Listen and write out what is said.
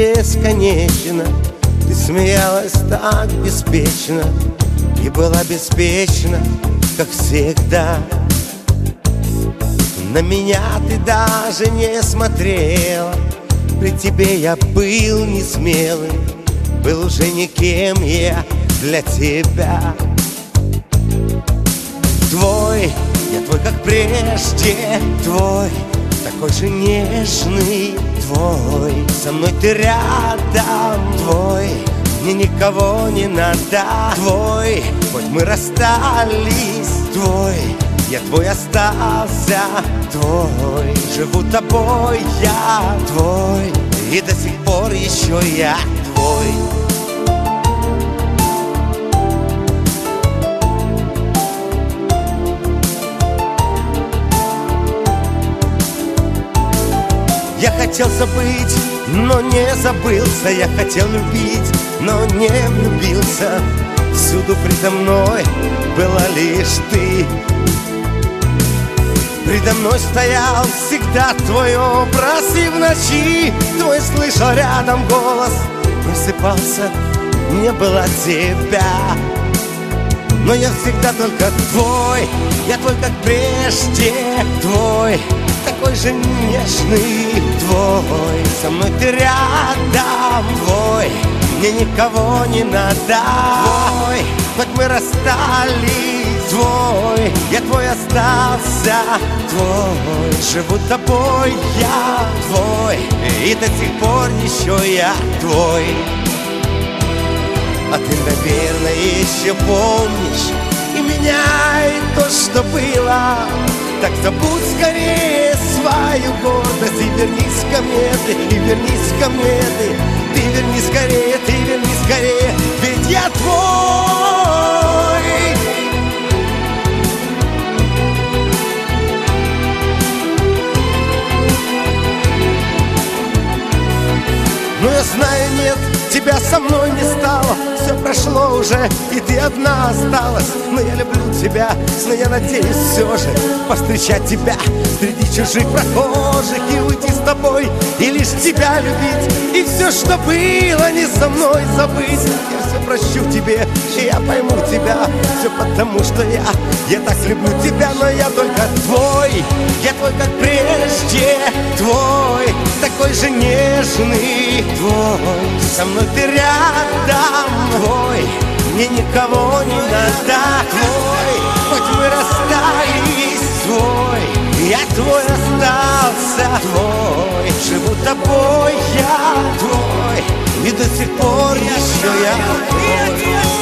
бесконечно. Ты смеялась так беспечно и была беспечна, как всегда. На меня ты даже не смотрела, при тебе я был несмелым, был уже никем я для тебя. Твой, я твой, как прежде, твой, такой же нежный, твой, со мной ты рядом, твой, мне никого не надо, твой, хоть мы расстались, твой, я твой остался, твой, живу тобой я, твой, и до сих пор еще я твой. Я хотел забыть, но не забылся. Я хотел любить, но не влюбился. Всюду предо мной была лишь ты. Предо мной стоял всегда твой образ, и в ночи твой слышал рядом голос. Просыпался, не было тебя, но я всегда только твой. Я твой, как прежде, твой, такой же нежный, твой, со мной ты рядом, твой, мне никого не надо, твой, хоть мы расстались, твой, я твой остался, твой, живу тобой я, твой, и до сих пор еще я твой. А ты, наверное, еще помнишь и меня, и то, что было. Так забудь скорее свою гордость и вернись ко мне ты, и вернись ко мне ты. Ты верни скорее, ты верни скорее, ведь я твой. Но я знаю, нет, тебя со мной не стало. Все прошло уже, и ты одна осталась. Но я люблю тебя, но я надеюсь все же повстречать тебя среди чужих прохожих и уйти с тобой, и лишь тебя любить, и все, что было, не со мной забыть. Я все прощу тебе, и я пойму тебя, все потому, что я так люблю тебя, но я только твой. Я твой, как прежде, твой, такой же нежный, твой, со мной ты рядом, твой, мне никого не надо, твой, хоть мы расстались, твой, я твой остался, твой, живу тобой я, твой, и до сих пор еще я твой.